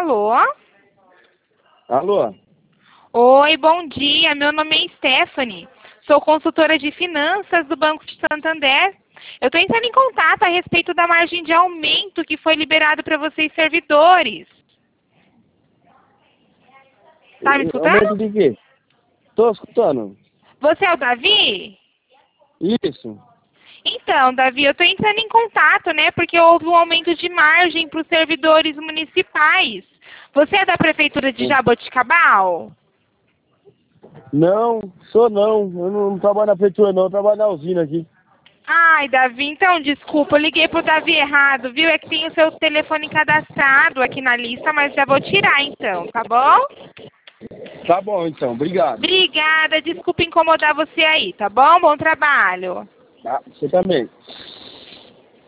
Alô? Alô? Oi, bom dia. Meu nome é Stephanie. Sou consultora de finanças do Banco de Santander. Eu estou entrando em contato a respeito da margem de aumento que foi liberado para vocês servidores. Tá me escutando? Aumento de quê? Tô escutando. Você é o Davi? Isso. Então, Davi, eu estou entrando em contato, né? Porque houve um aumento de margem para os servidores municipais. Você é da Prefeitura de Jaboticabal? Não, sou não. Eu não trabalho na prefeitura não, eu trabalho na usina aqui. Ai, Davi, então, desculpa, eu liguei pro Davi errado, viu? É que tem o seu telefone cadastrado aqui na lista, mas já vou tirar então, tá bom? Tá bom então, obrigado. Obrigada, desculpa incomodar você aí, tá bom? Bom trabalho. Tá, você também.